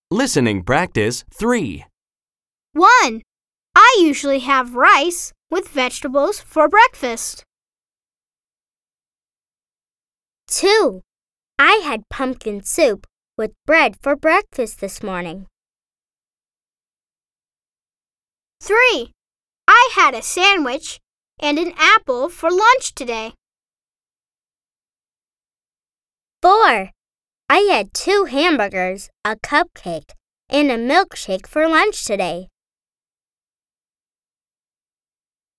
Listening practice 3. 1. I usually have rice with vegetables for breakfast. 2. I had pumpkin soup with bread for breakfast this morning. 3. I had a sandwich and an apple for lunch today. 4. I had 2 hamburgers, a cupcake, and a milkshake for lunch today.